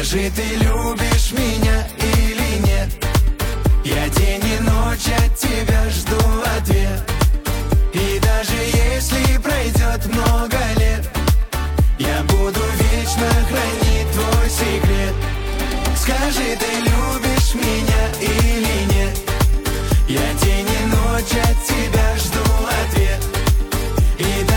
Скажи, ты любишь меня или нет? Я день и ночь от тебя жду ответ. И даже если пройдет много лет, я буду вечно хранить твой секрет. Скажи, ты любишь меня или нет? Я день и ночь от тебя жду ответ. И